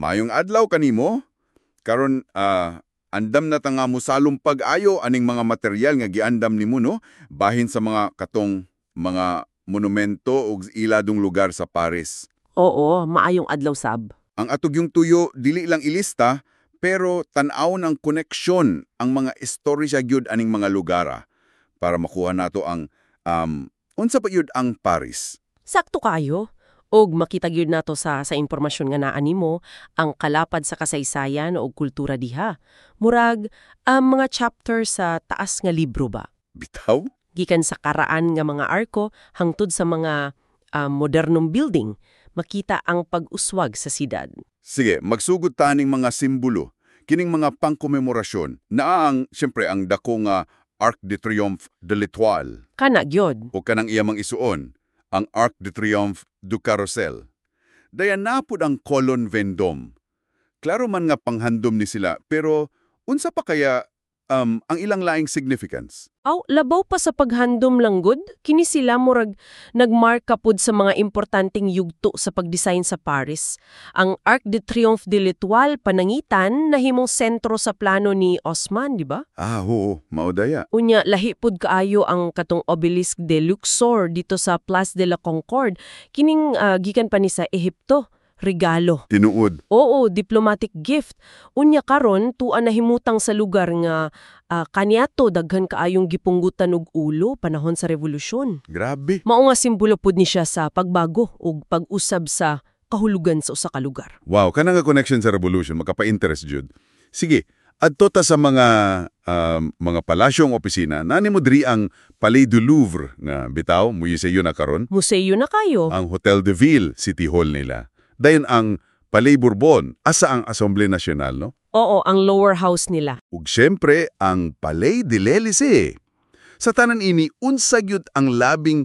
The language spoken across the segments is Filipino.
Mayong adlaw kanimo, karon andam na ta nga mosalong pag-ayo aning mga material nga giandam nimo no, bahin sa mga katong mga monumento ug iladong lugar sa Paris. Oo, maayong adlaw sab. Ang atog yung tuyo dili lang ilista, pero tan-awon ang koneksyon ang mga istorya gyud aning mga lugara para makuha nato ang unsa pa gyud ang Paris. Sakto kayo. Og makita gyud nato sa impormasyon nga naa nimo ang kalapad sa kasaysayan o kultura diha. Murag mga chapter sa taas nga libro ba. Bitaw? Gikan sa karaan nga mga arko hangtod sa mga modernong building, makita ang pag-uswag sa sidad. Sige, magsugod ta ning mga simbolo, kining mga pangkomemorasyon. Naa siyempre ang dako nga Arc de Triomphe de l'Étoile. Kana gyud. O kanang iyamang isuon, ang Arc de Triomphe du Carrousel. Dayan napod ang Colonne Vendôme. Klaro man nga panghandom ni sila, pero unsa pa kaya ang ilang laing significance? Aw, labaw pa sa paghandom lang gud, kini sila murag nagmark kapod sa mga importanteng yugto sa pagdesign sa Paris. Ang Arc de Triomphe de l'Étoile panangitan nahimong sentro sa plano ni Haussmann, di ba? Oo, maudaya. Unya lahi pud kaayo ang katong Obelisk de Luxor dito sa Place de la Concorde, kining gikan pa ni sa Ehipto. Regalo. Tinuod. Oo, diplomatic gift. Unya karon tuan nahimutang sa lugar nga kaniadto daghan kaayong gipunggutan og ulo panahon sa revolusyon. Grabe. Mao nga simbolo pud ni siya sa pagbago ug pag-usab sa kahulugan sa usa ka lugar. Wow, kana nga connection sa revolution makapa-interest jud. Sige, adto ta sa mga palasyong opisina. Nani mo diri ang Palais du Louvre nga bitaw, museo na karon. Museo na kayo. Ang Hotel de Ville, City Hall nila. Dayon ang Palais Bourbon, asa ang Assemblée Nationale, no? Oo, ang lower house nila. Ug syempre, ang Palais de l'Élysée. Sa tanan ini, unsa gyud ang labing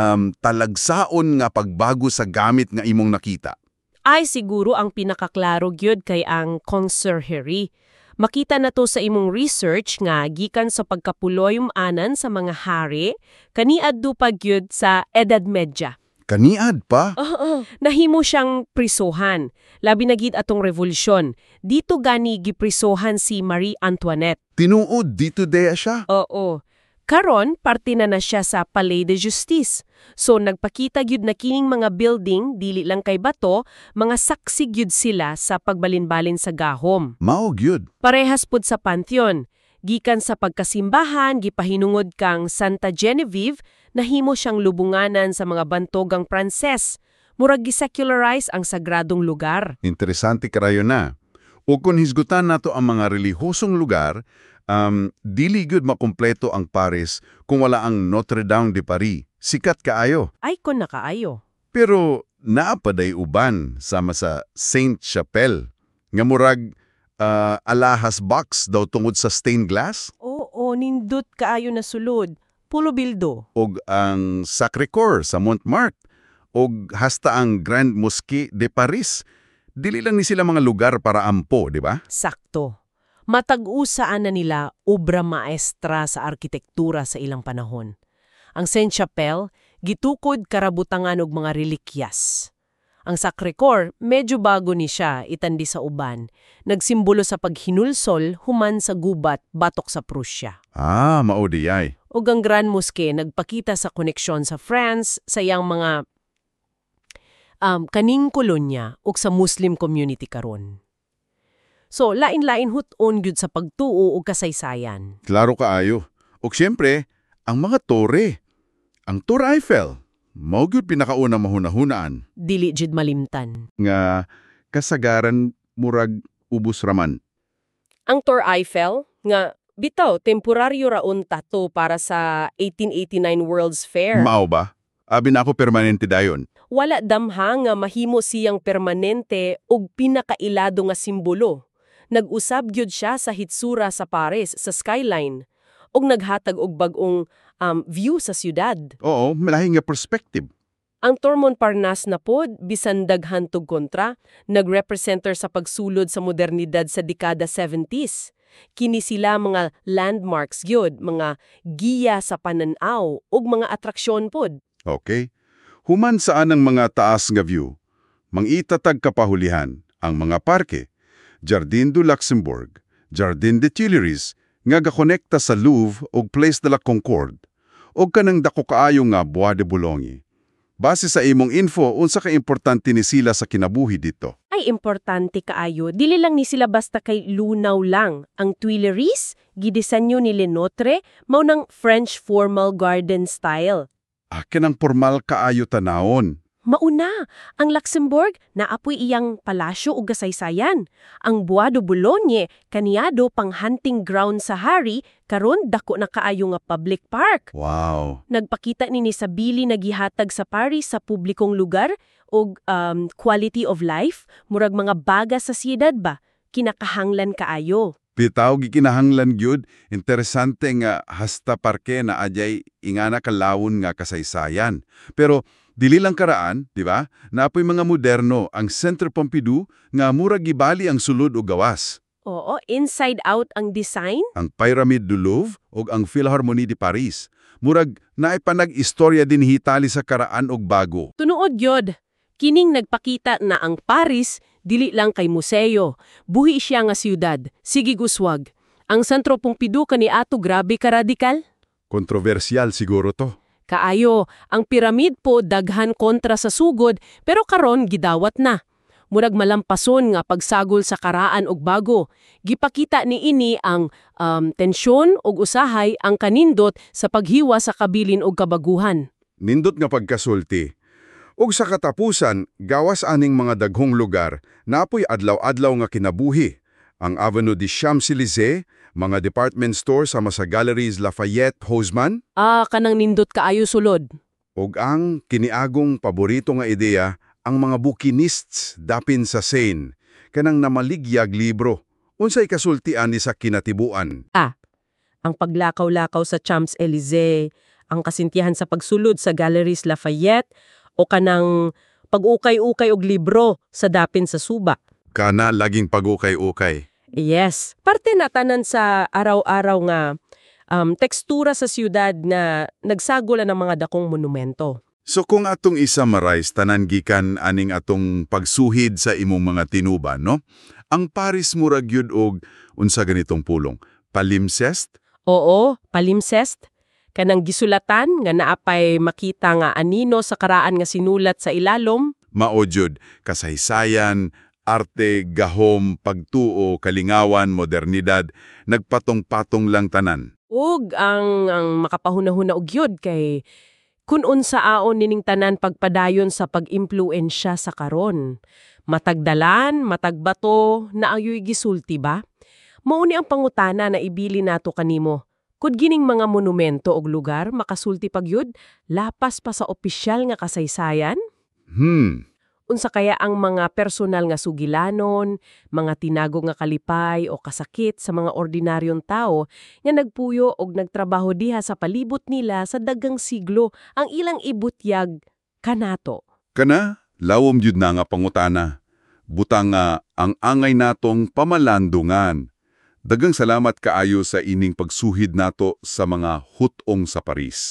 talagsaon nga pagbago sa gamit nga imong nakita? Ay siguro ang pinakaklaro gyud kay ang conserjerie. Makita na to sa imong research nga gikan sa pagkapuloy-anan sa mga hari, kaniadto pa gyud sa Edad Media. Kaniad pa? Oo. Nahimo siyang prisohan. Labi na gid atong revolusyon. Dito gani giprisohan si Marie Antoinette. Tinuod, dito deya siya? Oo. Karon, parte na siya sa Palais de Justice. So, nagpakita gyud na kining mga building, dili lang kay bato, mga saksi gyud sila sa pagbalinbalin sa gahom. Mao gyud. Parehas pud sa Pantheon. Gikan sa pagkasimbahan, gipahinungod kang Santa Genevieve, nahimo siyang lubunganan sa mga bantogang Pranses. Murag gisecularize ang sagradong lugar. Interesante karayo na. O kung hisgutan nato ang mga relihosong lugar, dili gyud makumpleto ang Paris kung wala ang Notre Dame de Paris. Sikat kaayo. Ay kon nakaayo. Pero naapaday uban sama sa Sainte-Chapelle nga murag alahas box daw tungod sa stained glass. Oo, nindot kaayo na sulod. Pulo bildo. Og ang Sacré-Cœur sa Montmartre. Og hasta ang Grand Mosquée de Paris. Dili lang ni sila mga lugar para ampo, di ba? Sakto. Matag-usaan na nila obra maestra sa arkitektura sa ilang panahon. Ang Sainte-Chapelle, gitukod karabutangan og mga relikyas. Ang Sacré-Cœur, medyo bago ni siya, itandi sa uban. Nagsimbolo sa paghinulsol, human sa gubat, batok sa Prussia. Maudiyay. O ang Grand Mosque, nagpakita sa koneksyon sa France, sa iyang mga kaning kolonya o sa Muslim community karon. So, lain-lain huton gyud sa pagtuo o kasaysayan. Klaro kaayo. O siyempre, ang mga tore. Ang Tour Eiffel. Mao gyud pinakaunang mahunahunaan. Dili jud malimtan. Nga kasagaran murag ubos raman. Ang Tour Eiffel nga bitaw temporaryo raon tato para sa 1889 World's Fair. Mao ba? Abi na ako permanente dayon. Wala damha nga mahimo siyang permanente ug pinakailado nga simbolo. Nag-usab gyud siya sa hitsura sa Paris sa skyline ug naghatag og bag-ong view sa syudad. Oo, malahi nga perspective. Ang Tour Montparnasse na pod, bisan daghan tug kontra, nagrepresenter sa pagsulod sa modernidad sa dekada 70s. Kini sila mga landmarks gyud, mga giya sa pananaw ug mga atraksyon pod. Okay. Human saan ang mga taas nga view, mangitatag kapahulihan, Ang mga parke, Jardin du Luxembourg, Jardin des Tuileries, nga gakonekta sa Louvre o Place de la Concorde, o kanang dako kaayo nga Bois de Boulogne. Base sa imong info, unsa ka importante ni sila sa kinabuhi dito? Ay importante kaayo, dili lang ni sila basta kay lunaw lang. Ang Tuileries, gidisenyo ni Lenotre, mao ng French formal garden style. Akin ang formal kaayo tanawon. Mauna, ang Luxembourg naapoy iyang palasyo ug kasaysayan. Ang Bois de Boulogne kaniyado pang hunting ground sa hari, karon dako na kaayo nga public park. Wow! Nagpakita ni sa bili na gihatag sa Paris sa publikong lugar og quality of life, murag mga baga sa siyudad ba, kinakahanglan kaayo. Bitaw gikinahanglan gyud, interesante nga hasta parke na ajay ingana kalawon nga kasaysayan. Pero dili lang karaan, di ba? Naapoy mga moderno ang Centre Pompidou nga murag gibali ang sulod o gawas. Oo, inside out ang design. Ang Pyramide du Louvre o ang Philharmonie de Paris. Murag naipanag-istorya din hitali sa karaan og bago. Tunuod yod, kining nagpakita na ang Paris dili lang kay museo, buhi siya nga siyudad. Sige guswag. Ang Centro Pompidou kaniadto grabe ka radikal. Kontrobersyal siguro to. Kaayo, ang piramid po daghan kontra sa sugod pero karon gidawat na. Murag malampason nga pagsagol sa karaan og bago. Gipakita ni ini ang tensyon og usahay ang kanindot sa paghiwa sa kabilin og kabaguhan. Nindot nga pagkasulti. Ug sa katapusan, gawas aning mga daghong lugar, napoy adlaw-adlaw nga kinabuhi. Ang Avenue des Champs-Élysées, mga department store sama sa Galeries Lafayette, Haussmann, Kanang nindot kaayo sulod. ug ang kiniagong paborito nga ideya, ang mga bukinists dapin sa Seine, kanang namaligyag libro. Unsay kasultian ni sa kinatibuan? Ang paglakaw-lakaw sa Champs-Élysées, ang kasintihan sa pagsulod sa Galeries Lafayette, o kanang pag-ukay-ukay og libro sa dapin sa suba. Kana laging pag-ukay-ukay. Yes, parte na tanan sa araw-araw nga tekstura sa siyudad na nagsagula ng mga dakong monumento. So kung atong isa-marais tanan gikan aning atong pagsuhid sa imong mga tinuban, no? Ang Paris murag yun og unsa ganitong pulong? Palimpsest? Oo, palimpsest. Kanang gisulatan nga naapay makita nga anino sa karaan nga sinulat sa ilalom. Maodyod, kasaysayan, arte, gahom, pagtuo, kalingawan, modernidad, nagpatong-patong lang tanan. Ug ang makapahunahuna og yun kay kun unsa aon nining tanan pagpadayon sa pag-impluwensya sa karon. Matagdalan, matagbato, naayoy gisulti ba? Mao ni ang pangutana na ibili nato kanimo. Kud gining mga monumento og lugar makasulti pagyud lapas pa sa opisyal nga kasaysayan? Unsa kaya ang mga personal nga sugilanon, mga tinago nga kalipay o kasakit sa mga ordinaryong tao nga nagpuyo og nagtrabaho diha sa palibot nila sa daghang siglo ang ilang ibutyag kanato? Kana, lawom yun na nga pangutana. Butang nga ang angay natong pamalandungan. Daghang salamat kaayo sa ining pagsuhid nato sa mga hutong sa Paris.